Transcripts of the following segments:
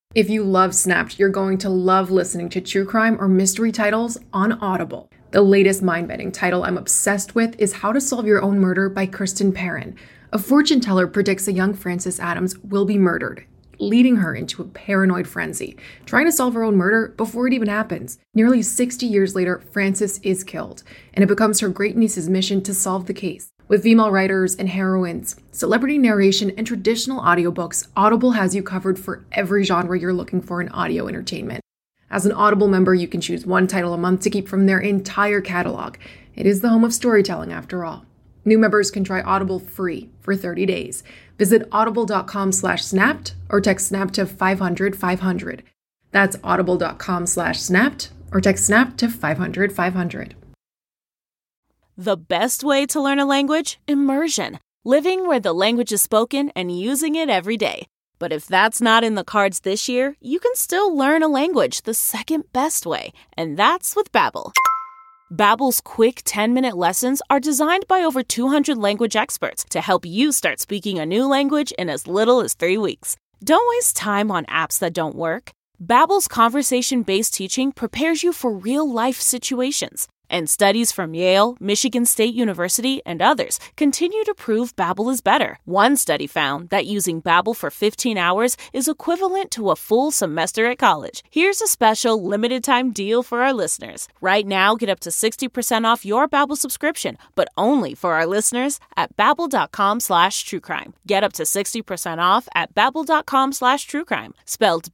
If you love Snapped, you're going to love listening to true crime or mystery titles on Audible. The latest mind-bending title I'm obsessed with is How to Solve Your Own Murder by Kristen Perrin. A fortune teller predicts a young Frances Adams will be murdered, leading her into a paranoid frenzy, trying to solve her own murder before it even happens. Nearly 60 years later, Frances is killed, and it becomes her great-niece's mission to solve the case. With female writers and heroines, celebrity narration, and traditional audiobooks, Audible has you covered for every genre you're looking for in audio entertainment. As an Audible member, you can choose one title a month to keep from their entire catalog. It is the home of storytelling, after all. New members can try Audible free for 30 days. Visit audible.com/snapped or text SNAP to 500-500. That's audible.com/snapped or text SNAP to 500-500. The best way to learn a language? Immersion. Living where the language is spoken and using it every day. But if that's not in the cards this year, you can still learn a language the second best way, and that's with Babbel. Babbel's quick 10-minute lessons are designed by over 200 language experts to help you start speaking a new language in as little as 3 weeks. Don't waste time on apps that don't work. Babbel's conversation-based teaching prepares you for real-life situations. And studies from Yale, Michigan State University, and others continue to prove Babbel is better. One study found that using Babbel for 15 hours is equivalent to a full semester at college. Here's a special limited-time deal for our listeners. Right now, get up to 60% off your Babbel subscription, but only for our listeners at babbel.com/truecrime. Get up to 60% off at babbel.com/truecrime. Spelled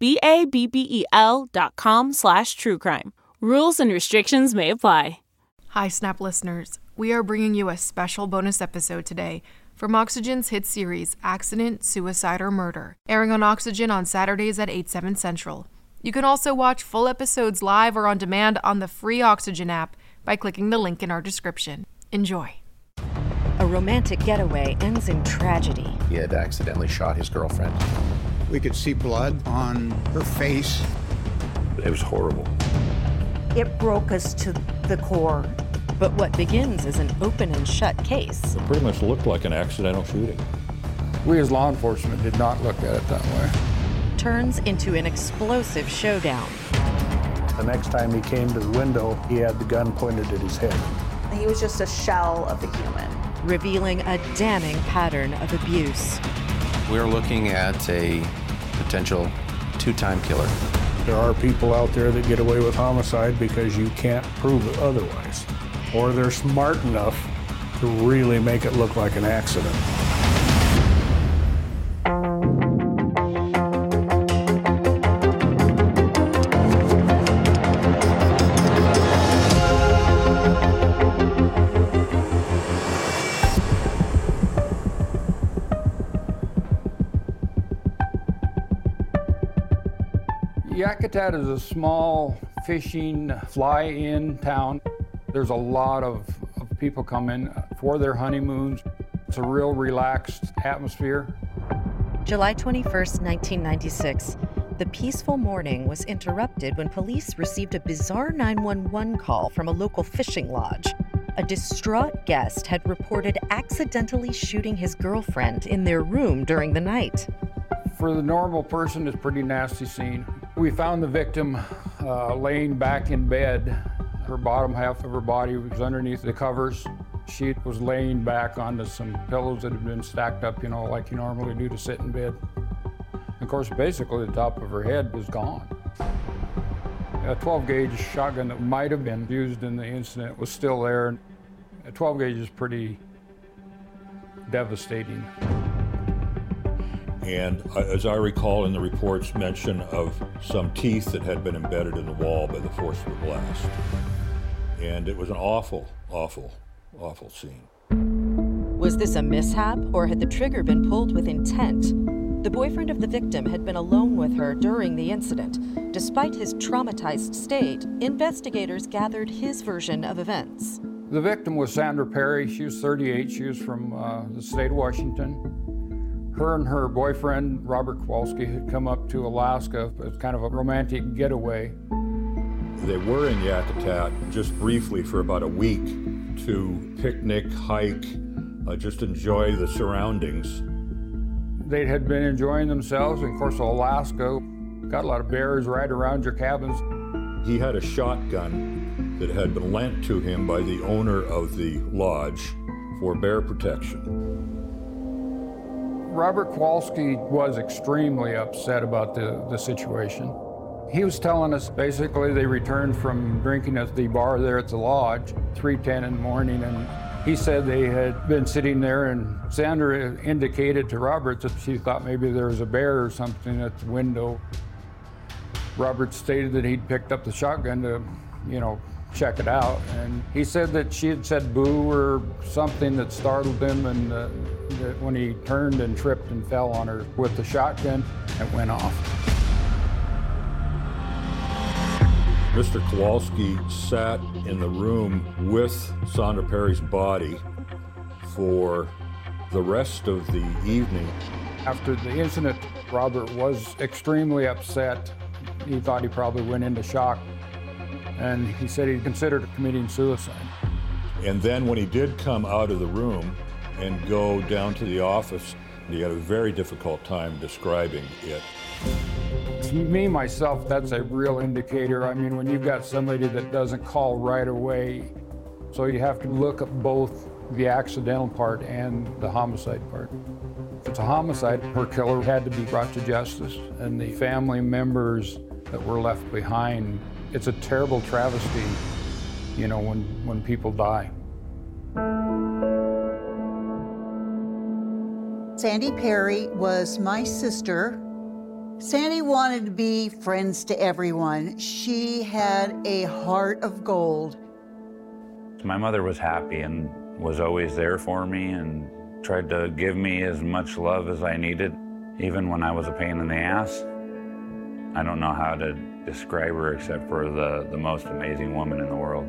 BABBEL.com/truecrime. Rules and restrictions may apply. Hi, Snap listeners. We are bringing you a special bonus episode today from Oxygen's hit series, Accident, Suicide, or Murder, airing on Oxygen on Saturdays at 8/7 Central. You can also watch full episodes live or on demand on the free Oxygen app by clicking the link in our description. Enjoy. A romantic getaway ends in tragedy. He had accidentally shot his girlfriend. We could see blood on her face. It was horrible. It broke us to the core. But what begins as an open and shut case It pretty much looked like an accidental shooting. We as law enforcement did not look at it that way. turns into an explosive showdown. The next time he came to the window, he had the gun pointed at his head. He was just a shell of a human. Revealing a damning pattern of abuse. We're looking at a potential two-time killer. There are people out there that get away with homicide because you can't prove it otherwise. Or they're smart enough to really make it look like an accident. Yakutat is a small fishing fly-in town. There's a lot of people come in for their honeymoons. It's a real relaxed atmosphere. July 21st, 1996. The peaceful morning was interrupted when police received a bizarre 911 call from a local fishing lodge. A distraught guest had reported accidentally shooting his girlfriend in their room during the night. For the normal person, it's a pretty nasty scene. We found the victim laying back in bed. Her bottom half of her body was underneath the covers. She was laying back onto some pillows that had been stacked up, like you normally do to sit in bed. Of course, basically the top of her head was gone. A 12-gauge shotgun that might have been used in the incident was still there. A 12-gauge is pretty devastating. And as I recall in the reports, mention of some teeth that had been embedded in the wall by the force of the blast. And it was an awful, awful, awful scene. Was this a mishap, or had the trigger been pulled with intent? The boyfriend of the victim had been alone with her during the incident. Despite his traumatized state, investigators gathered his version of events. The victim was Sandra Perry. She was 38. She was from the state of Washington. Her and her boyfriend, Robert Kowalski, had come up to Alaska as kind of a romantic getaway. They were in Yakutat just briefly for about a week to picnic, hike, just enjoy the surroundings. They had been enjoying themselves. And of course, Alaska, Got a lot of bears right around your cabins. He had a shotgun that had been lent to him by the owner of the lodge for bear protection. Robert Kowalski was extremely upset about the situation. He was telling us basically they returned from drinking at the bar there at the lodge, 3:10 in the morning, and he said they had been sitting there, and Sandra indicated to Robert that she thought maybe there was a bear or something at the window. Robert stated that he'd picked up the shotgun to, check it out, and he said that she had said boo or something that startled him, and that when he turned and tripped and fell on her with the shotgun, it went off. Mr. Kowalski sat in the room with Sandra Perry's body for the rest of the evening. After the incident, Robert was extremely upset. He thought he probably went into shock, and he said he considered committing suicide. And then when he did come out of the room and go down to the office, he had a very difficult time describing it. Me, myself, that's a real indicator. I mean, when you've got somebody that doesn't call right away, so you have to look at both the accidental part and the homicide part. If it's a homicide, her killer had to be brought to justice, and the family members that were left behind, it's a terrible travesty, when people die. Sandy Perry was my sister. Sandy wanted to be friends to everyone. She had a heart of gold. My mother was happy and was always there for me and tried to give me as much love as I needed, even when I was a pain in the ass. I don't know how to describe her except for the most amazing woman in the world.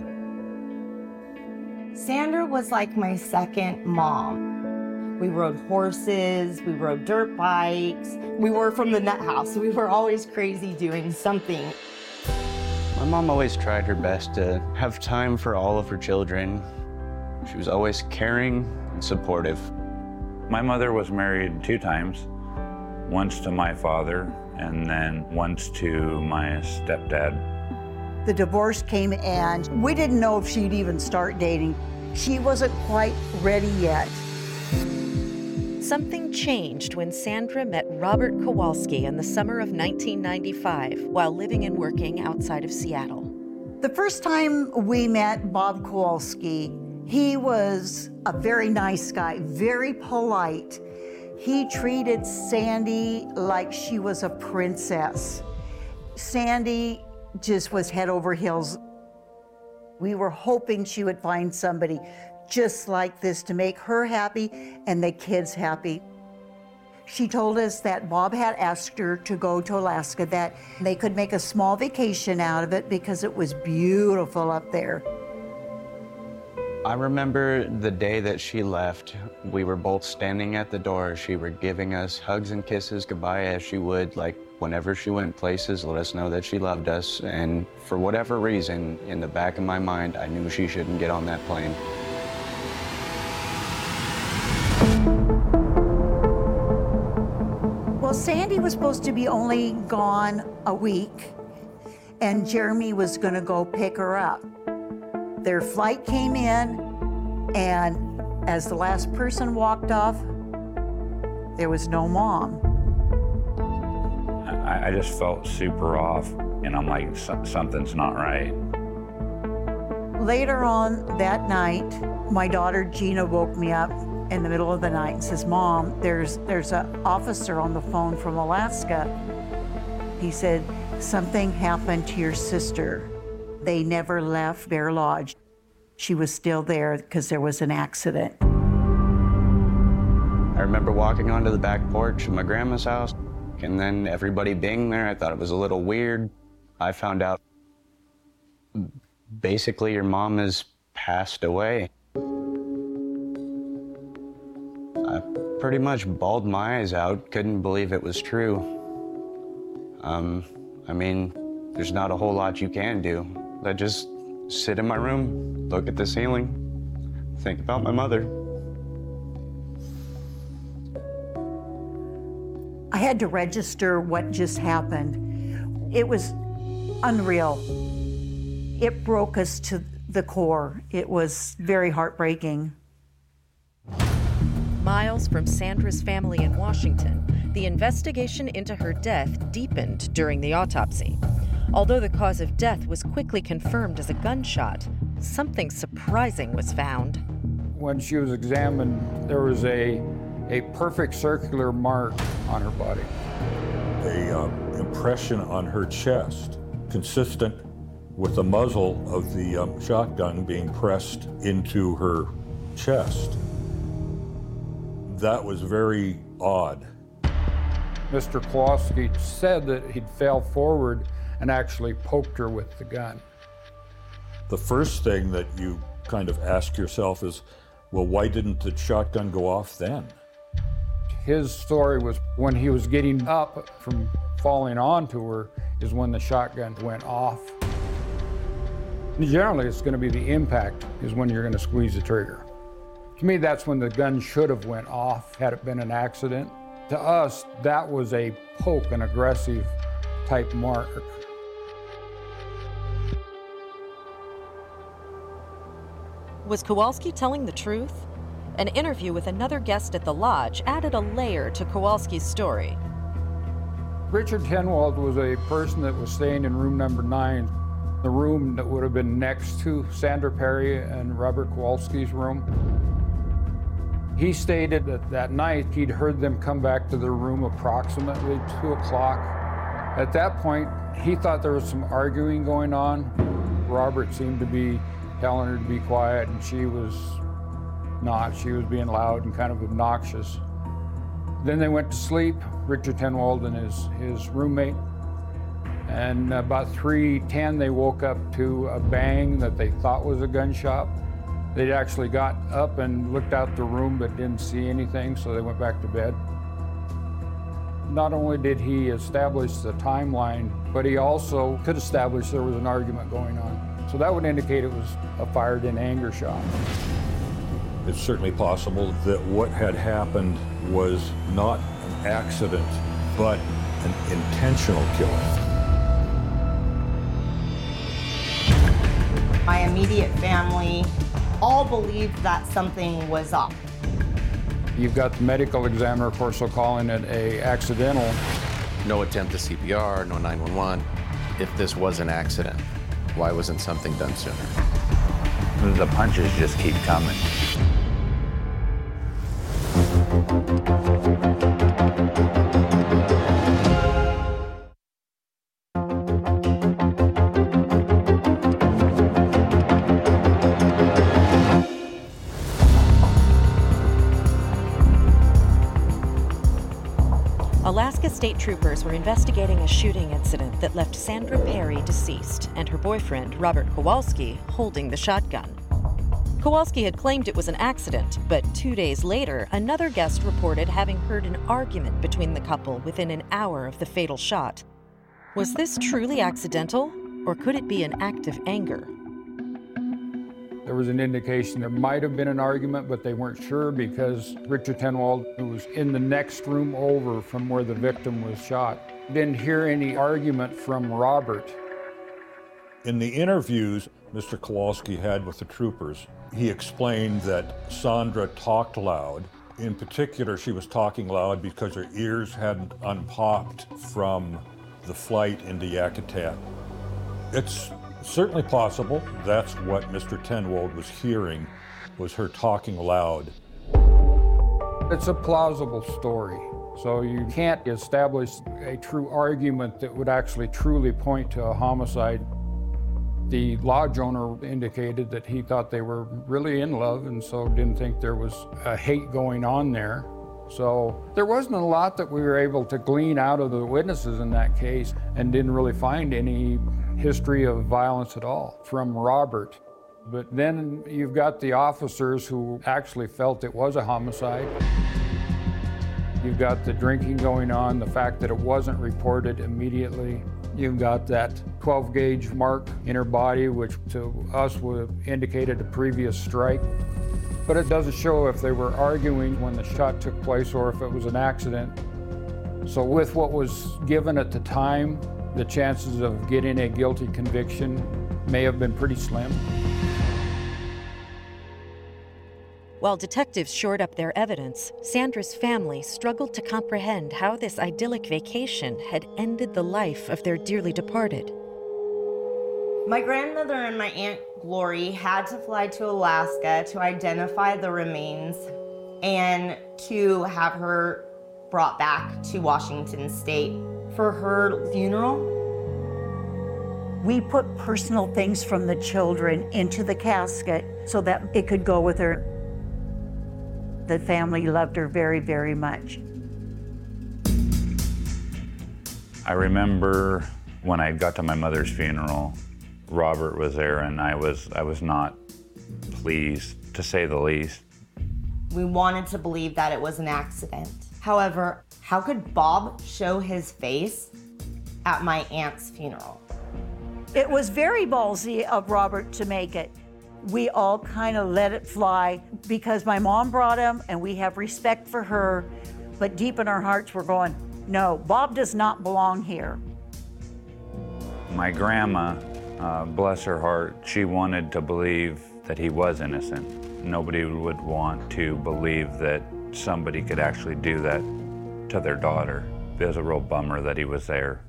Sandra was like my second mom. We rode horses, we rode dirt bikes. We were from the nut house, so we were always crazy doing something. My mom always tried her best to have time for all of her children. She was always caring and supportive. My mother was married 2 times, once to my father and then once to my stepdad. The divorce came and we didn't know if she'd even start dating. She wasn't quite ready yet. Something changed when Sandra met Robert Kowalski in the summer of 1995 while living and working outside of Seattle. The first time we met Bob Kowalski, he was a very nice guy, very polite. He treated Sandy like she was a princess. Sandy just was head over heels. We were hoping she would find somebody just like this to make her happy and the kids happy. She told us that Bob had asked her to go to Alaska, that they could make a small vacation out of it because it was beautiful up there. I remember the day that she left. We were both standing at the door. She were giving us hugs and kisses goodbye as she would, like whenever she went places, let us know that she loved us. And for whatever reason, in the back of my mind, I knew she shouldn't get on that plane. Well, Sandy was supposed to be only gone a week, and Jeremy was gonna go pick her up. Their flight came in, and as the last person walked off, there was no mom. I just felt super off, and I'm like, something's not right. Later on that night, my daughter Gina woke me up in the middle of the night and says, "Mom, there's an officer on the phone from Alaska." He said, "Something happened to your sister. They never left Bear Lodge. She was still there because there was an accident." I remember walking onto the back porch of my grandma's house, and then everybody being there. I thought it was a little weird. I found out basically your mom has passed away. I pretty much bawled my eyes out, couldn't believe it was true. I mean, there's not a whole lot you can do. I just sit in my room, look at the ceiling, think about my mother. I had to register what just happened. It was unreal. It broke us to the core. It was very heartbreaking. Miles from Sandra's family in Washington, the investigation into her death deepened during the autopsy. Although the cause of death was quickly confirmed as a gunshot, something surprising was found. When she was examined, there was a perfect circular mark on her body. An impression on her chest, consistent with the muzzle of the shotgun being pressed into her chest. That was very odd. Mr. Kowalski said that he'd fell forward and actually poked her with the gun. The first thing that you kind of ask yourself is, well, why didn't the shotgun go off then? His story was when he was getting up from falling onto her is when the shotgun went off. Generally, it's going to be the impact is when you're going to squeeze the trigger. To me, that's when the gun should have went off had it been an accident. To us, that was a poke, an aggressive type mark. Was Kowalski telling the truth? An interview with another guest at the lodge added a layer to Kowalski's story. Richard Tenwald was a person that was staying in room number 9, the room that would have been next to Sandra Perry and Robert Kowalski's room. He stated that that night he'd heard them come back to their room approximately 2 o'clock. At that point, he thought there was some arguing going on. Robert seemed to be telling her to be quiet, and she was not. She was being loud and kind of obnoxious. Then they went to sleep, Richard Tenwald and his roommate. And about 3:10, they woke up to a bang that they thought was a gunshot. They actually got up and looked out the room but didn't see anything, so they went back to bed. Not only did he establish the timeline, but he also could establish there was an argument going on. So that would indicate it was a fired in anger shot. It's certainly possible that what had happened was not an accident, but an intentional killing. My immediate family all believed that something was up. You've got the medical examiner, of course, calling it a accidental. No attempt to CPR, no 911. If this was an accident, why wasn't something done sooner? The punches just keep coming. Alaska State Troopers were investigating a shooting incident that left Sandra Perry deceased and her boyfriend, Robert Kowalski, holding the shotgun. Kowalski had claimed it was an accident, but 2 days later, another guest reported having heard an argument between the couple within an hour of the fatal shot. Was this truly accidental, or could it be an act of anger? There was an indication there might have been an argument, but they weren't sure because Richard Tenwald, who was in the next room over from where the victim was shot, didn't hear any argument from Robert. In the interviews Mr. Kowalski had with the troopers, he explained that Sandra talked loud. In particular, she was talking loud because her ears hadn't unpopped from the flight into Yakutat. It's certainly possible that's what Mr. Tenwald was hearing, was her talking loud. It's a plausible story, so you can't establish a true argument that would actually truly point to a homicide. The lodge owner indicated that he thought they were really in love and so didn't think there was a hate going on there. So there wasn't a lot that we were able to glean out of the witnesses in that case and didn't really find any history of violence at all from Robert. But then you've got the officers who actually felt it was a homicide. You've got the drinking going on, the fact that it wasn't reported immediately. You've got that 12-gauge mark in her body, which to us would have indicated a previous strike. But it doesn't show if they were arguing when the shot took place or if it was an accident. So with what was given at the time, the chances of getting a guilty conviction may have been pretty slim. While detectives shored up their evidence, Sandra's family struggled to comprehend how this idyllic vacation had ended the life of their dearly departed. My grandmother and my Aunt Glory had to fly to Alaska to identify the remains and to have her brought back to Washington State for her funeral. We put personal things from the children into the casket so that it could go with her. The family loved her very, very much. I remember when I got to my mother's funeral, Robert was there, and I was not pleased, to say the least. We wanted to believe that it was an accident. However, how could Bob show his face at my aunt's funeral? It was very ballsy of Robert to make it. We all kind of let it fly because my mom brought him and we have respect for her, but deep in our hearts we're going, no, Bob does not belong here. My grandma, bless her heart, she wanted to believe that he was innocent. Nobody would want to believe that somebody could actually do that to their daughter. It was a real bummer that he was there.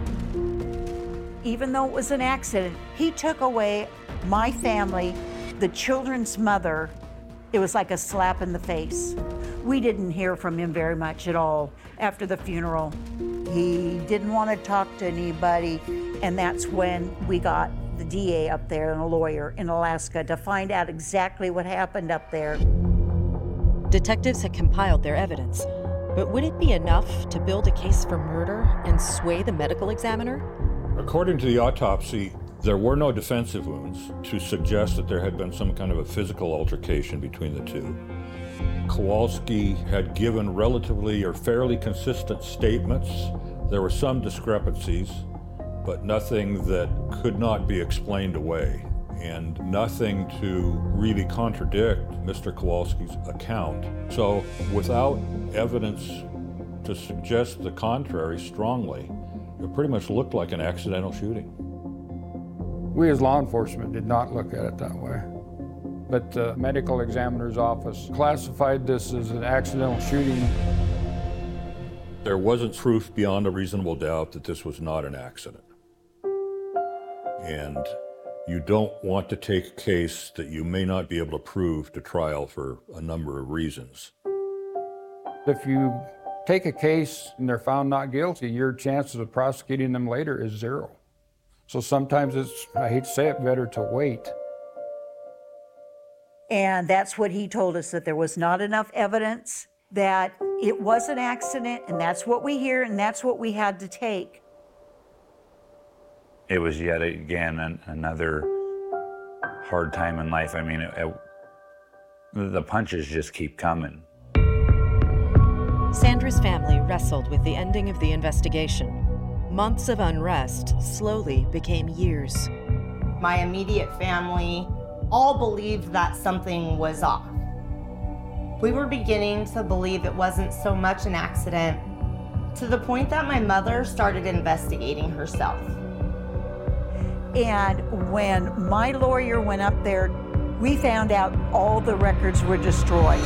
Even though it was an accident, he took away my family, the children's mother. It was like a slap in the face. We didn't hear from him very much at all after the funeral. He didn't want to talk to anybody, and that's when we got the DA up there and a lawyer in Alaska to find out exactly what happened up there. Detectives had compiled their evidence, but would it be enough to build a case for murder and sway the medical examiner? According to the autopsy, there were no defensive wounds to suggest that there had been some kind of a physical altercation between the two. Kowalski had given relatively or fairly consistent statements. There were some discrepancies, but nothing that could not be explained away, and nothing to really contradict Mr. Kowalski's account. So without evidence to suggest the contrary strongly, it pretty much looked like an accidental shooting. We as law enforcement did not look at it that way. But the medical examiner's office classified this as an accidental shooting. There wasn't proof beyond a reasonable doubt that this was not an accident. And you don't want to take a case that you may not be able to prove to trial for a number of reasons. If you take a case and they're found not guilty, your chances of prosecuting them later is zero. So sometimes it's, I hate to say it, better to wait. And that's what he told us, that there was not enough evidence, that it was an accident, and that's what we hear, and that's what we had to take. It was yet again another hard time in life. I mean, the punches just keep coming. Sandra's family wrestled with the ending of the investigation. Months of unrest slowly became years. My immediate family all believed that something was off. We were beginning to believe it wasn't so much an accident, to the point that my mother started investigating herself. And when my lawyer went up there, we found out all the records were destroyed.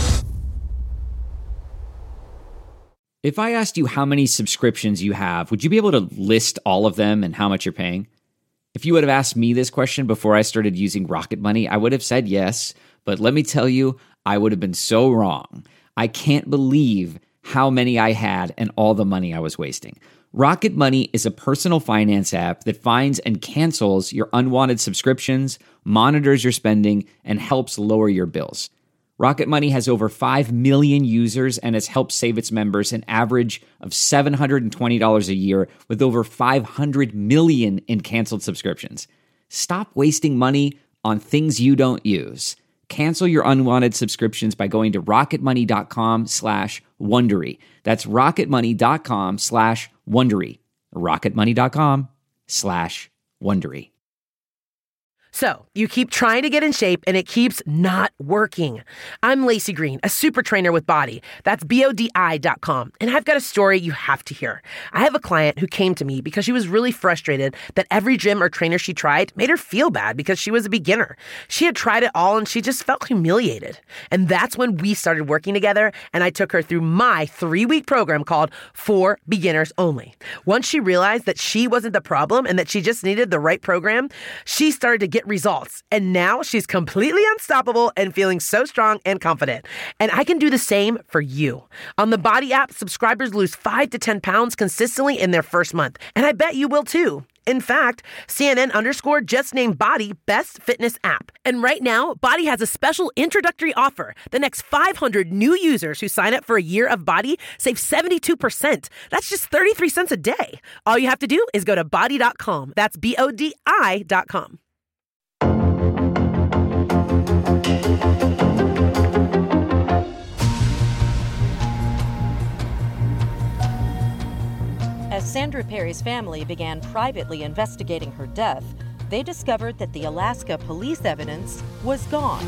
If I asked you how many subscriptions you have, would you be able to list all of them and how much you're paying? If you would have asked me this question before I started using Rocket Money, I would have said yes, but let me tell you, I would have been so wrong. I can't believe how many I had and all the money I was wasting. Rocket Money is a personal finance app that finds and cancels your unwanted subscriptions, monitors your spending, and helps lower your bills. Rocket Money has over 5 million users and has helped save its members an average of $720 a year with over 500 million in canceled subscriptions. Stop wasting money on things you don't use. Cancel your unwanted subscriptions by going to rocketmoney.com/Wondery. That's rocketmoney.com/Wondery. rocketmoney.com/Wondery. So you keep trying to get in shape and it keeps not working. I'm Lacey Green, a super trainer with Body. That's BODI.com. And I've got a story you have to hear. I have a client who came to me because she was really frustrated that every gym or trainer she tried made her feel bad because she was a beginner. She had tried it all and she just felt humiliated. And that's when we started working together and I took her through my 3-week program called For Beginners Only. Once she realized that she wasn't the problem and that she just needed the right program, she started to get results. And now she's completely unstoppable and feeling so strong and confident. And I can do the same for you. On the Body app, subscribers lose 5 to 10 pounds consistently in their first month. And I bet you will too. In fact, CNN_ just named Body Best Fitness App. And right now, Body has a special introductory offer. The next 500 new users who sign up for a year of Body save 72%. That's just 33 cents a day. All you have to do is go to body.com. That's BODI.com. As Sandra Perry's family began privately investigating her death, they discovered that the Alaska police evidence was gone.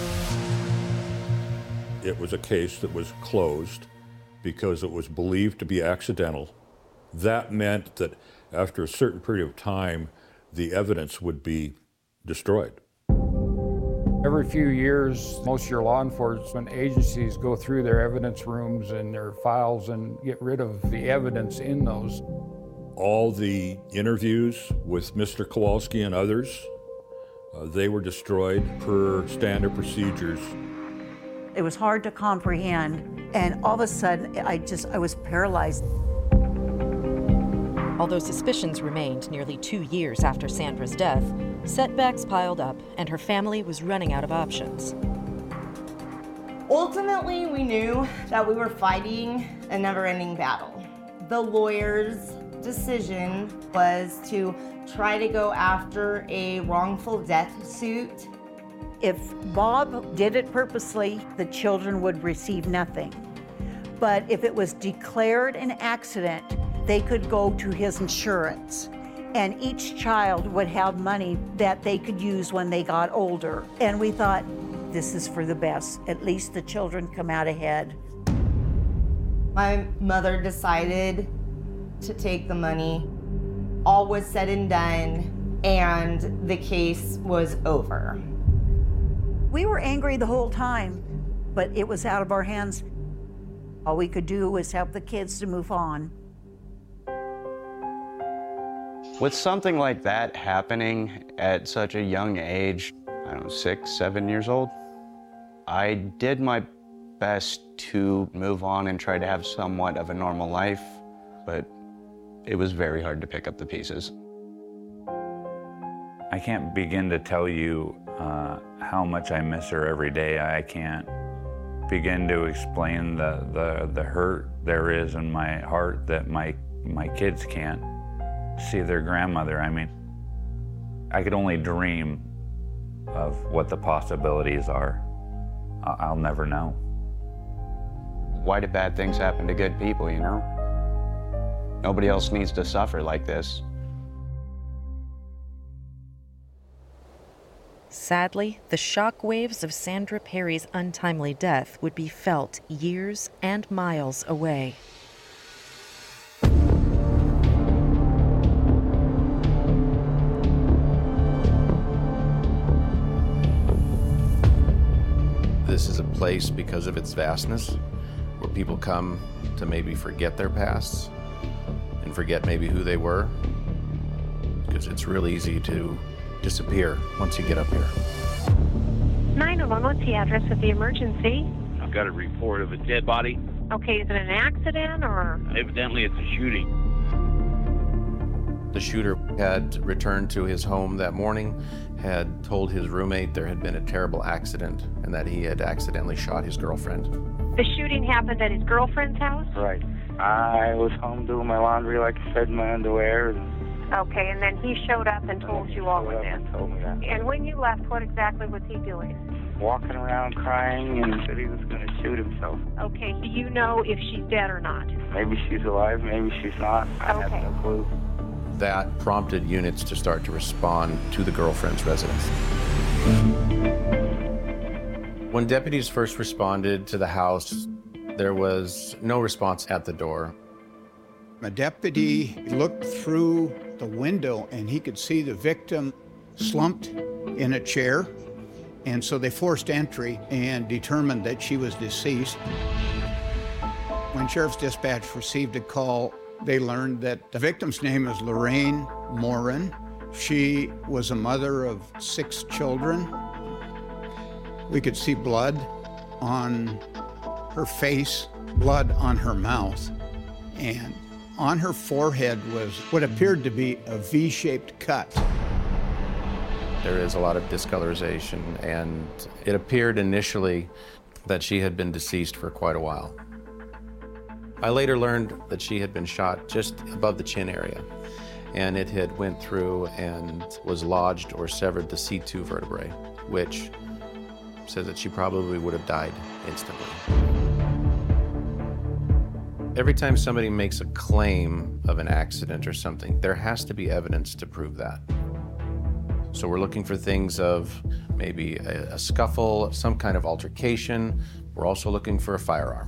It was a case that was closed because it was believed to be accidental. That meant that after a certain period of time, the evidence would be destroyed. Every few years, most of your law enforcement agencies go through their evidence rooms and their files and get rid of the evidence in those. All the interviews with Mr. Kowalski and others, they were destroyed per standard procedures. It was hard to comprehend, and all of a sudden, I was paralyzed. Although suspicions remained nearly 2 years after Sandra's death, setbacks piled up and her family was running out of options. Ultimately, we knew that we were fighting a never-ending battle. The lawyer's decision was to try to go after a wrongful death suit. If Bob did it purposely, the children would receive nothing. But if it was declared an accident, they could go to his insurance. And each child would have money that they could use when they got older. And we thought, this is for the best. At least the children come out ahead. My mother decided to take the money. All was said and done, and the case was over. We were angry the whole time, but it was out of our hands. All we could do was help the kids to move on. With something like that happening at such a young age, I don't know, 6, 7 years old, I did my best to move on and try to have somewhat of a normal life, but it was very hard to pick up the pieces. I can't begin to tell you how much I miss her every day. I can't begin to explain the hurt there is in my heart that my kids can't see their grandmother. I mean, I could only dream of what the possibilities are. I'll never know. Why do bad things happen to good people, you know? Nobody else needs to suffer like this. Sadly, the shockwaves of Sandra Perry's untimely death would be felt years and miles away. This is a place, because of its vastness, where people come to maybe forget their pasts and forget maybe who they were, because it's real easy to disappear once you get up here. 911, what's the address of the emergency? I've got a report of a dead body. Okay, is it an accident or? Evidently it's a shooting. The shooter had returned to his home that morning, had told his roommate there had been a terrible accident and that he had accidentally shot his girlfriend. The shooting happened at his girlfriend's house? Right. I was home doing my laundry, like I said, in my underwear. Okay, and then he showed up and told you all of this. Told me that. And when you left, what exactly was he doing? Walking around crying and said he was going to shoot himself. Okay, do you know if she's dead or not? Maybe she's alive, maybe she's not. I have no clue. That prompted units to start to respond to the girlfriend's residence. When deputies first responded to the house, there was no response at the door. A deputy looked through the window and he could see the victim slumped in a chair. And so they forced entry and determined that she was deceased. When Sheriff's Dispatch received a call, they learned that the victim's name is Lorraine Morin. She was a mother of 6 children. We could see blood on her face, blood on her mouth, and on her forehead was what appeared to be a V-shaped cut. There is a lot of discolorization, and it appeared initially that she had been deceased for quite a while. I later learned that she had been shot just above the chin area, and it had went through and was lodged or severed the C2 vertebrae, which says that she probably would have died instantly. Every time somebody makes a claim of an accident or something, there has to be evidence to prove that. So we're looking for things of maybe a scuffle, some kind of altercation. We're also looking for a firearm.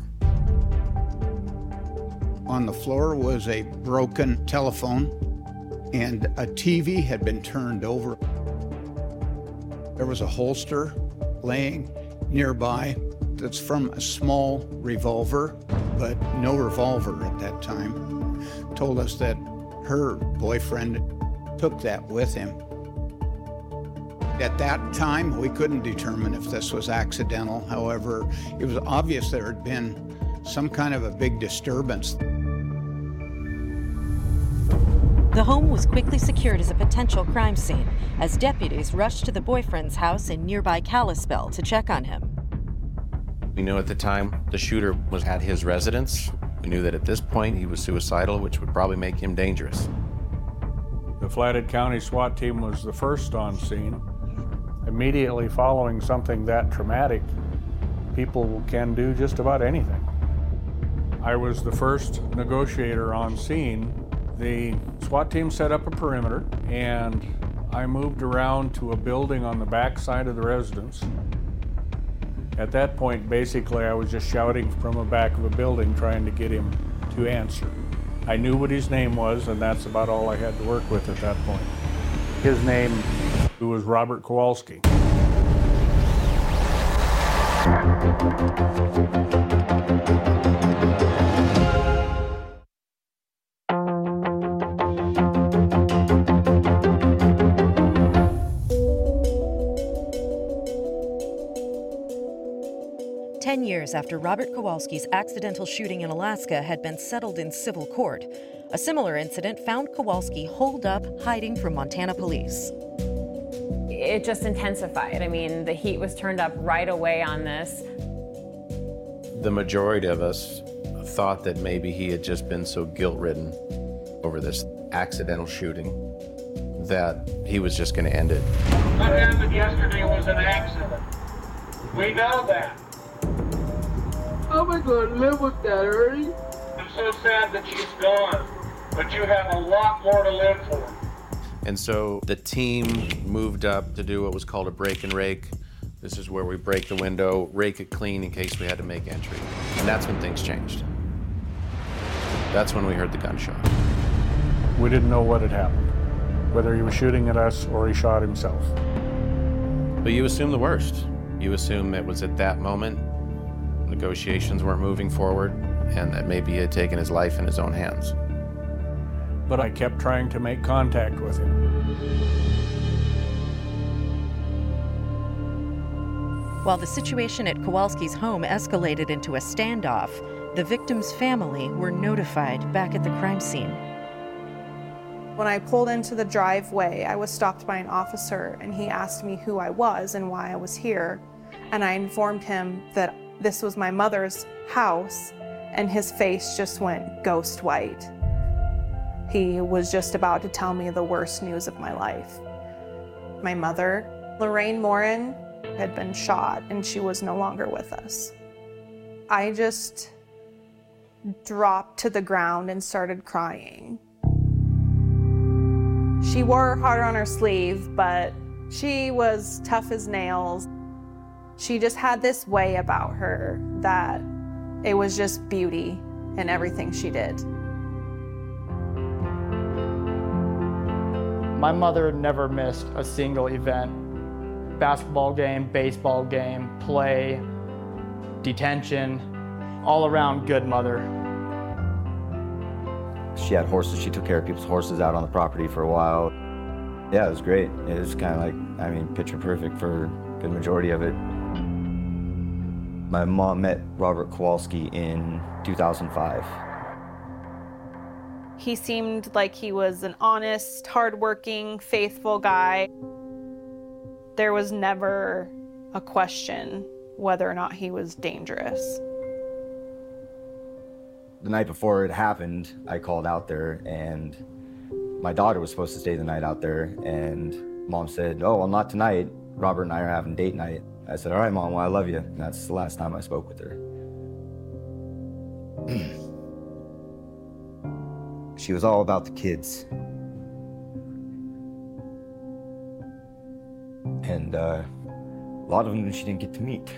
On the floor was a broken telephone, and a TV had been turned over. There was a holster laying nearby that's from a small revolver, but no revolver at that time. Told us that her boyfriend took that with him. At that time, we couldn't determine if this was accidental. However, it was obvious there had been some kind of a big disturbance. The home was quickly secured as a potential crime scene as deputies rushed to the boyfriend's house in nearby Kalispell to check on him. We knew at the time the shooter was at his residence. We knew that at this point he was suicidal, which would probably make him dangerous. The Flathead County SWAT team was the first on scene. Immediately following something that traumatic, people can do just about anything. I was the first negotiator on scene. The SWAT team set up a perimeter, and I moved around to a building on the back side of the residence. At that point, basically, I was just shouting from the back of a building trying to get him to answer. I knew what his name was, and that's about all I had to work with at that point. His name was Robert Kowalski. 10 years after Robert Kowalski's accidental shooting in Alaska had been settled in civil court, a similar incident found Kowalski holed up, hiding from Montana police. It just intensified. I mean, the heat was turned up right away on this. The majority of us thought that maybe he had just been so guilt-ridden over this accidental shooting that he was just going to end it. What happened yesterday was an accident. We know that. How am I going to live with that, Ernie? I'm so sad that she's gone, but you have a lot more to live for. And so the team moved up to do what was called a break and rake. This is where we break the window, rake it clean in case we had to make entry. And that's when things changed. That's when we heard the gunshot. We didn't know what had happened, whether he was shooting at us or he shot himself. But you assume the worst. You assume it was at that moment, negotiations weren't moving forward, and that maybe he had taken his life in his own hands. But I kept trying to make contact with him. While the situation at Kowalski's home escalated into a standoff, the victim's family were notified back at the crime scene. When I pulled into the driveway, I was stopped by an officer, and he asked me who I was and why I was here. And I informed him that this was my mother's house, and his face just went ghost white. He was just about to tell me the worst news of my life. My mother, Lorraine Morin, had been shot, and she was no longer with us. I just dropped to the ground and started crying. She wore her heart on her sleeve, but she was tough as nails. She just had this way about her that it was just beauty in everything she did. My mother never missed a single event. Basketball game, baseball game, play, detention, all around good mother. She had horses, she took care of people's horses out on the property for a while. Yeah, it was great. It was kind of like, I mean, picture perfect for a good majority of it. My mom met Robert Kowalski in 2005. He seemed like he was an honest, hardworking, faithful guy. There was never a question whether or not he was dangerous. The night before it happened, I called out there, and my daughter was supposed to stay the night out there, and Mom said, "Oh, well, not tonight. Robert and I are having date night." I said, "All right, Mom, well, I love you." And that's the last time I spoke with her. She was all about the kids. And a lot of them she didn't get to meet.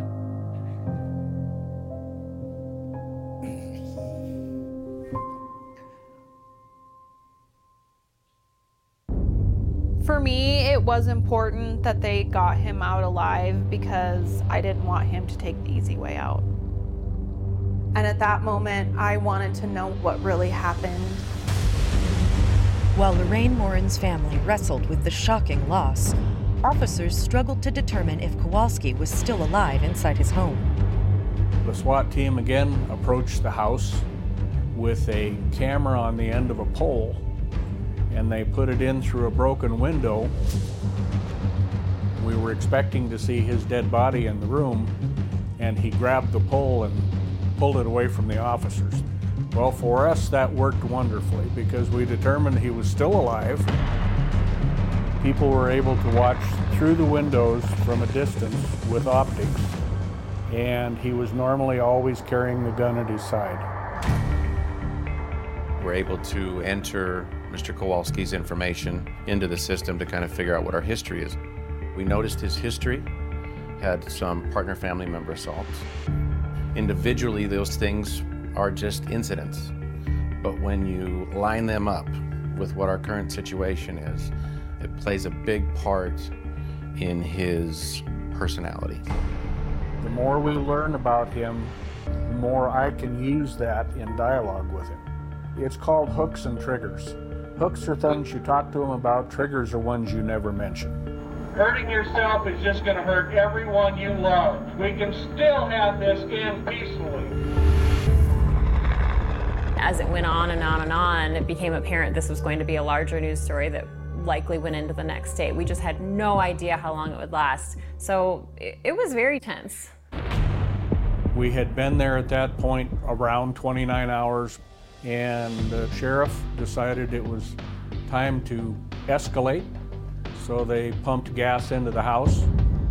For me, it was important that they got him out alive because I didn't want him to take the easy way out. And at that moment, I wanted to know what really happened. While Lorraine Morin's family wrestled with the shocking loss, officers struggled to determine if Kowalski was still alive inside his home. The SWAT team again approached the house with a camera on the end of a pole, and they put it in through a broken window. We were expecting to see his dead body in the room, and he grabbed the pole and pulled it away from the officers. Well, for us, that worked wonderfully because we determined he was still alive. People were able to watch through the windows from a distance with optics, and he was normally always carrying the gun at his side. We're able to enter Mr. Kowalski's information into the system to kind of figure out what our history is. We noticed his history had some partner family member assaults. Individually, those things are just incidents, but when you line them up with what our current situation is, it plays a big part in his personality. The more we learn about him, the more I can use that in dialogue with him. It's called hooks and triggers. Hooks are things you talk to him about, triggers are ones you never mention. Hurting yourself is just going to hurt everyone you love. We can still have this end peacefully. As it went on and on and on, it became apparent this was going to be a larger news story that likely went into the next day. We just had no idea how long it would last. So it was very tense. We had been there at that point around 29 hours, and the sheriff decided it was time to escalate. So they pumped gas into the house.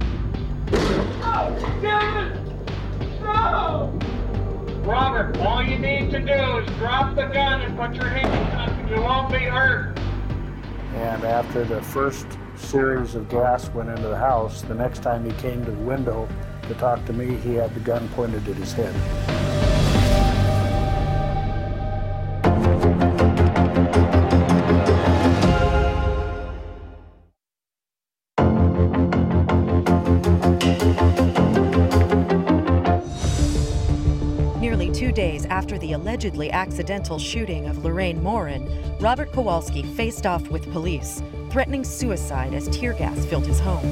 Oh, damn it! No! Robert, all you need to do is drop the gun and put your hands up and you won't be hurt. And after the first series of gas went into the house, the next time he came to the window to talk to me, he had the gun pointed at his head. Nearly 2 days after the allegedly accidental shooting of Lorraine Morin, Robert Kowalski faced off with police, threatening suicide as tear gas filled his home.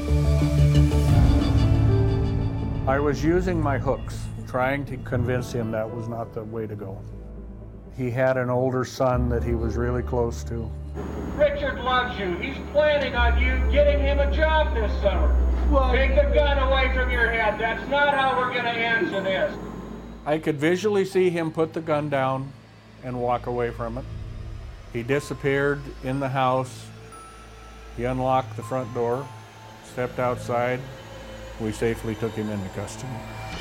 I was using my hooks, trying to convince him that was not the way to go. He had an older son that he was really close to. Richard loves you. He's planning on you getting him a job this summer. Take the gun away from your head. That's not how we're going to answer this. I could visually see him put the gun down and walk away from it. He disappeared in the house. He unlocked the front door, stepped outside. We safely took him into custody.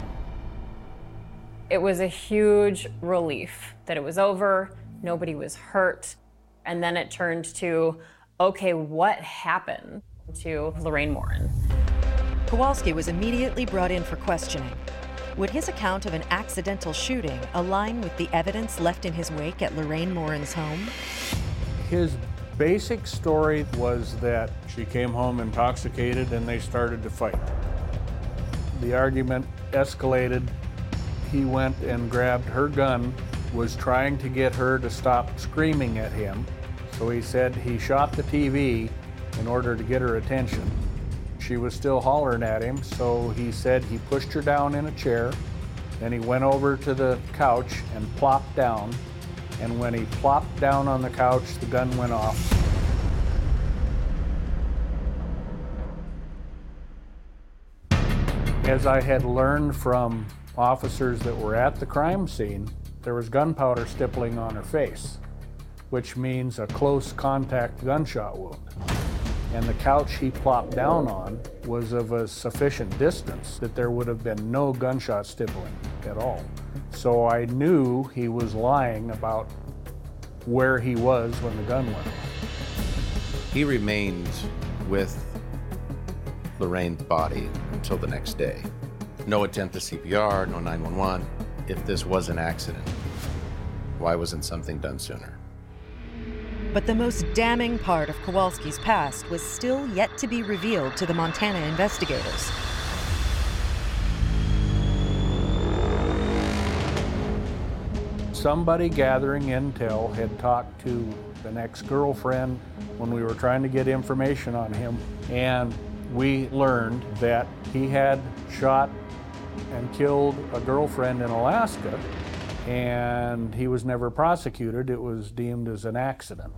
It was a huge relief that it was over, nobody was hurt, and then it turned to okay, what happened to Lorraine Morin? Kowalski was immediately brought in for questioning. Would his account of an accidental shooting align with the evidence left in his wake at Lorraine Morin's home? His basic story was that she came home intoxicated and they started to fight. The argument escalated. He went and grabbed her gun, was trying to get her to stop screaming at him. So he said he shot the TV in order to get her attention. She was still hollering at him, so he said he pushed her down in a chair. Then he went over to the couch and plopped down. And when he plopped down on the couch, the gun went off. As I had learned from officers that were at the crime scene, there was gunpowder stippling on her face, which means a close contact gunshot wound. And the couch he plopped down on was of a sufficient distance that there would have been no gunshot stippling at all. So I knew he was lying about where he was when the gun went off. He remained with Lorraine's body until the next day. No attempt to CPR, no 911. If this was an accident, why wasn't something done sooner? But the most damning part of Kowalski's past was still yet to be revealed to the Montana investigators. Somebody gathering intel had talked to an ex-girlfriend when we were trying to get information on him, and we learned that he had shot and killed a girlfriend in Alaska, and he was never prosecuted. It was deemed as an accident.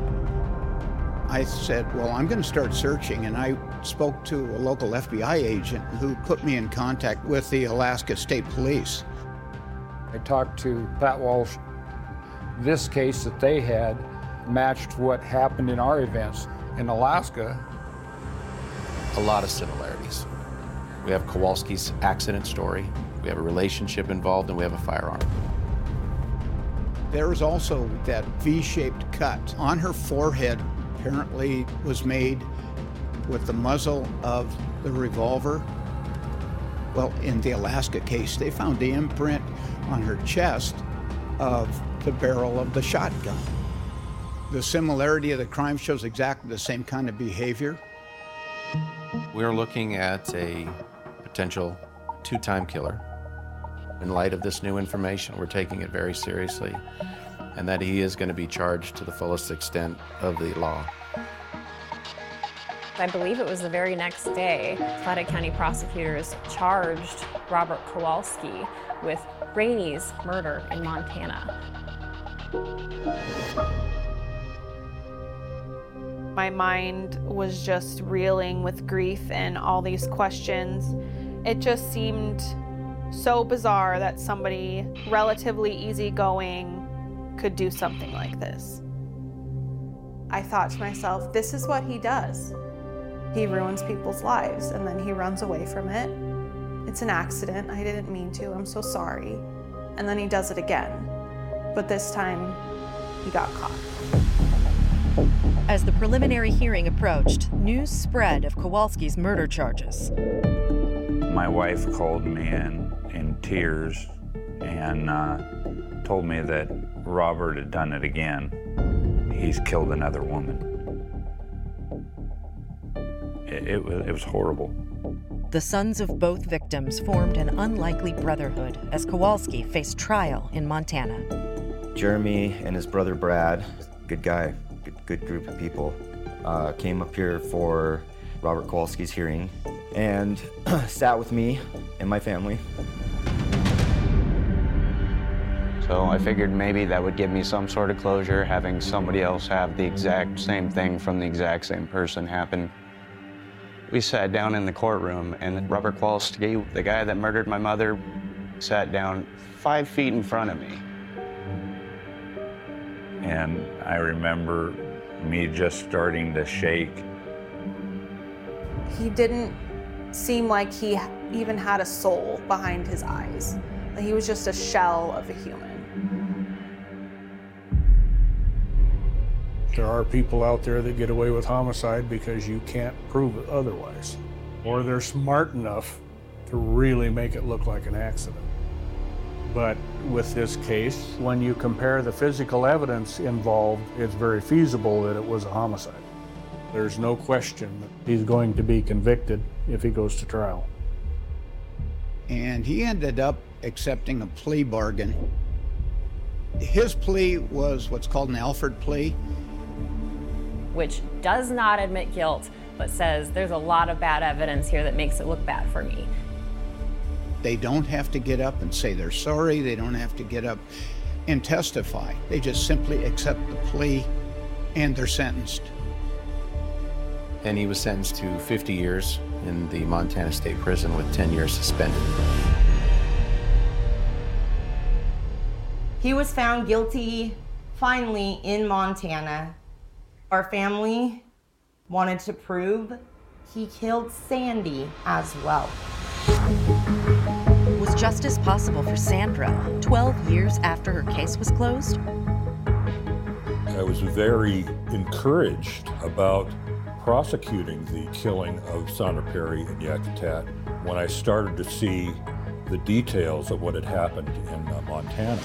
I said, well, I'm going to start searching, and I spoke to a local FBI agent who put me in contact with the Alaska State Police. I talked to Pat Walsh. This case that they had matched what happened in our events in Alaska. A lot of similarities. We have Kowalski's accident story, we have a relationship involved, and we have a firearm. There was also that V-shaped cut on her forehead, apparently was made with the muzzle of the revolver. Well, in the Alaska case, they found the imprint on her chest of the barrel of the shotgun. The similarity of the crime shows exactly the same kind of behavior. We're looking at a potential two-time killer. In light of this new information, we're taking it very seriously, and that he is going to be charged to the fullest extent of the law. I believe it was the very next day, Flathead County prosecutors charged Robert Kowalski with Rainey's murder in Montana. My mind was just reeling with grief and all these questions. It just seemed so bizarre that somebody relatively easygoing could do something like this. I thought to myself, this is what he does. He ruins people's lives and then he runs away from it. It's an accident, I didn't mean to, I'm so sorry. And then he does it again. But this time, he got caught. As the preliminary hearing approached, news spread of Kowalski's murder charges. My wife called me in tears and told me that Robert had done it again. He's killed another woman. It was horrible. The sons of both victims formed an unlikely brotherhood as Kowalski faced trial in Montana. Jeremy and his brother Brad, good guy, good group of people, came up here for Robert Kowalski's hearing and sat with me and my family. So I figured maybe that would give me some sort of closure, having somebody else have the exact same thing from the exact same person happen. We sat down in the courtroom, and Robert Kowalski, the guy that murdered my mother, sat down 5 feet in front of me. And I remember me just starting to shake. He didn't seem like he even had a soul behind his eyes. He was just a shell of a human. There are people out there that get away with homicide because you can't prove it otherwise, or they're smart enough to really make it look like an accident. But with this case, when you compare the physical evidence involved, it's very feasible that it was a homicide. There's no question that he's going to be convicted if he goes to trial. And he ended up accepting a plea bargain. His plea was what's called an Alford plea, which does not admit guilt, but says there's a lot of bad evidence here that makes it look bad for me. They don't have to get up and say they're sorry. They don't have to get up and testify. They just simply accept the plea and they're sentenced. And he was sentenced to 50 years in the Montana State Prison with 10 years suspended. He was found guilty, finally, in Montana. Our family wanted to prove he killed Sandy as well. Was justice possible for Sandra 12 years after her case was closed? I was very encouraged about prosecuting the killing of Sandra Perry in Yakutat when I started to see the details of what had happened in Montana.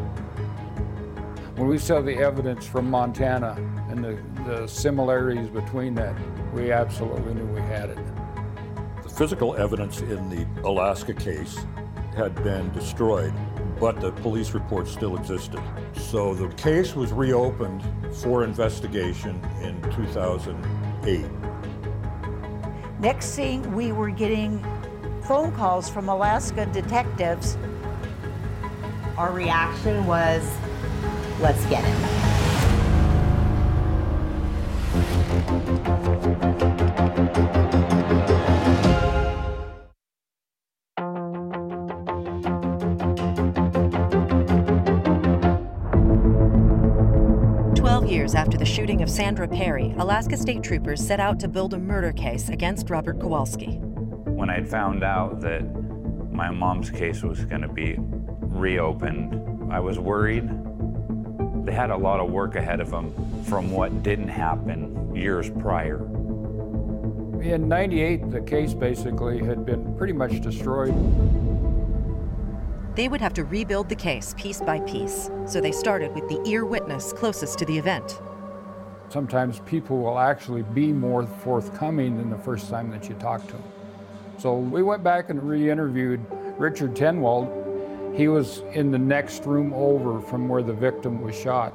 When we saw the evidence from Montana and the similarities between that, we absolutely knew we had it. The physical evidence in the Alaska case had been destroyed, but the police report still existed. So the case was reopened for investigation in 2008. Next thing, we were getting phone calls from Alaska detectives. Our reaction was, let's get him. 12 years after the shooting of Sandra Perry, Alaska State Troopers set out to build a murder case against Robert Kowalski. When I'd found out that my mom's case was going to be reopened, I was worried. They had a lot of work ahead of them from what didn't happen years prior. In '98, the case basically had been pretty much destroyed. They would have to rebuild the case piece by piece, so they started with the ear witness closest to the event. Sometimes people will actually be more forthcoming than the first time that you talk to them. So we went back and re-interviewed Richard Tenwald. He was in the next room over from where the victim was shot.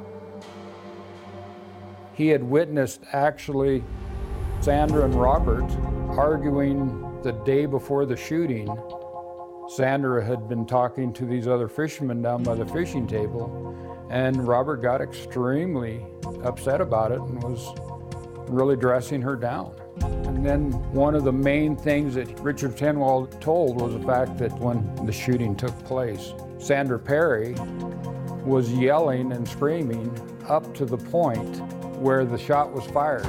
He had witnessed actually Sandra and Robert arguing the day before the shooting. Sandra had been talking to these other fishermen down by the fishing table, and Robert got extremely upset about it and was really dressing her down. And then one of the main things that Richard Tenwald told was the fact that when the shooting took place, Sandra Perry was yelling and screaming up to the point where the shot was fired.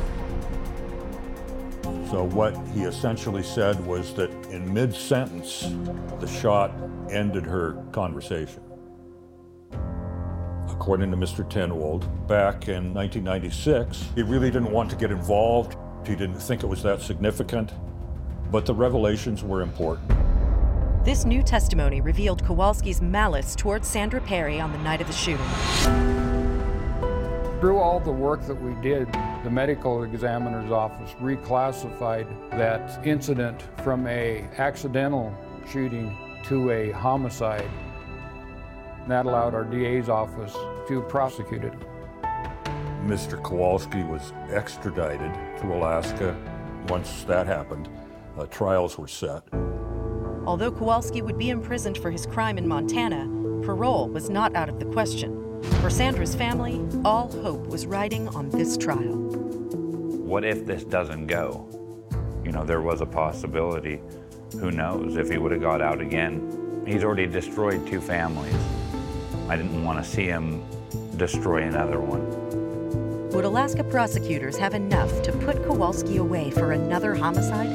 So what he essentially said was that in mid-sentence, the shot ended her conversation. According to Mr. Tenwald, back in 1996, he really didn't want to get involved. He didn't think it was that significant, but the revelations were important. This new testimony revealed Kowalski's malice towards Sandra Perry on the night of the shooting. Through all the work that we did, the medical examiner's office reclassified that incident from an accidental shooting to a homicide. And that allowed our DA's office to prosecute it. Mr. Kowalski was extradited to Alaska. Once that happened, trials were set. Although Kowalski would be imprisoned for his crime in Montana, parole was not out of the question. For Sandra's family, all hope was riding on this trial. What if this doesn't go? You know, there was a possibility. Who knows if he would have got out again? He's already destroyed 2 families. I didn't want to see him destroy another one. Would Alaska prosecutors have enough to put Kowalski away for another homicide?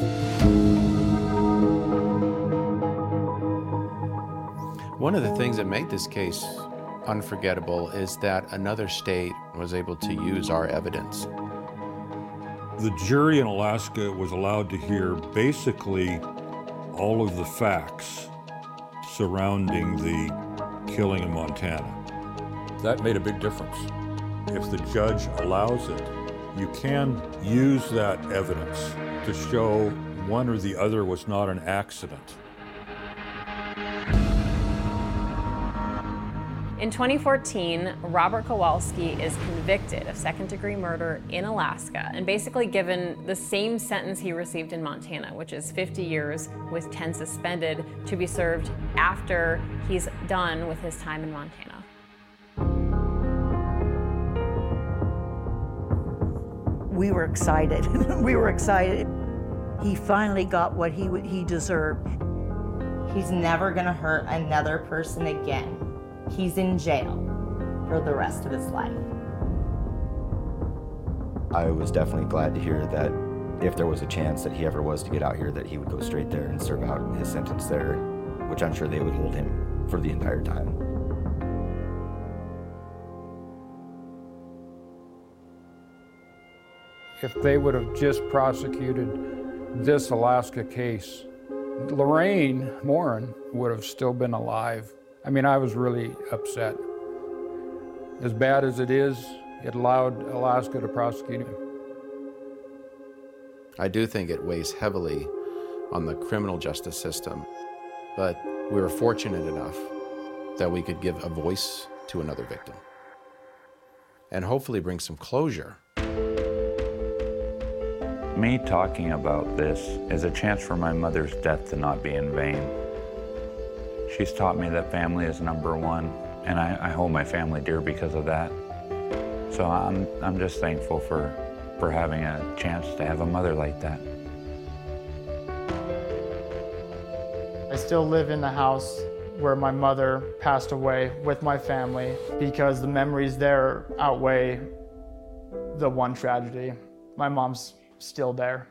One of the things that made this case unforgettable is that another state was able to use our evidence. The jury in Alaska was allowed to hear basically all of the facts surrounding the killing in Montana. That made a big difference. If the judge allows it, you can use that evidence to show one or the other was not an accident. In 2014, Robert Kowalski is convicted of second-degree murder in Alaska and basically given the same sentence he received in Montana, which is 50 years with 10 suspended, to be served after he's done with his time in Montana. We were excited. We were excited. He finally got what he deserved. He's never gonna hurt another person again. He's in jail for the rest of his life. I was definitely glad to hear that if there was a chance that he ever was to get out here, that he would go straight there and serve out his sentence there, which I'm sure they would hold him for the entire time. If they would have just prosecuted this Alaska case, Lorraine Morin would have still been alive. I mean, I was really upset. As bad as it is, it allowed Alaska to prosecute him. I do think it weighs heavily on the criminal justice system, but we were fortunate enough that we could give a voice to another victim and hopefully bring some closure. Me talking about this is a chance for my mother's death to not be in vain. She's taught me that family is number one, and I hold my family dear because of that. So I'm just thankful for having a chance to have a mother like that. I still live in the house where my mother passed away with my family because the memories there outweigh the one tragedy. My mom's still there.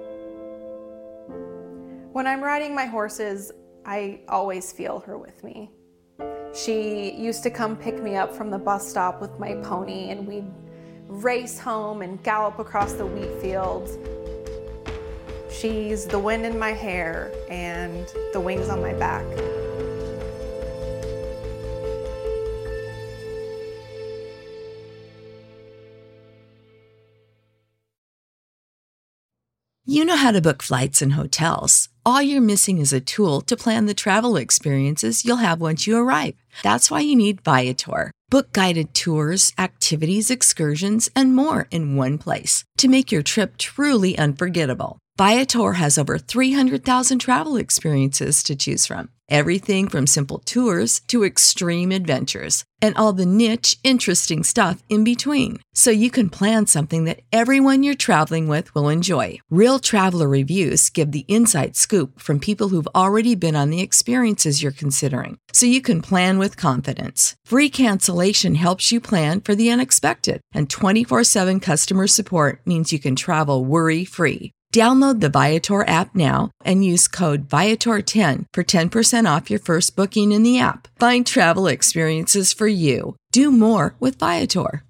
When I'm riding my horses, I always feel her with me. She used to come pick me up from the bus stop with my pony, and we'd race home and gallop across the wheat fields. She's the wind in my hair and the wings on my back. You know how to book flights and hotels. All you're missing is a tool to plan the travel experiences you'll have once you arrive. That's why you need Viator. Book guided tours, activities, excursions, and more in one place to make your trip truly unforgettable. Viator has over 300,000 travel experiences to choose from. Everything from simple tours to extreme adventures and all the niche, interesting stuff in between. So you can plan something that everyone you're traveling with will enjoy. Real traveler reviews give the inside scoop from people who've already been on the experiences you're considering. So you can plan with confidence. Free cancellation helps you plan for the unexpected. And 24/7 customer support means you can travel worry-free. Download the Viator app now and use code Viator10 for 10% off your first booking in the app. Find travel experiences for you. Do more with Viator.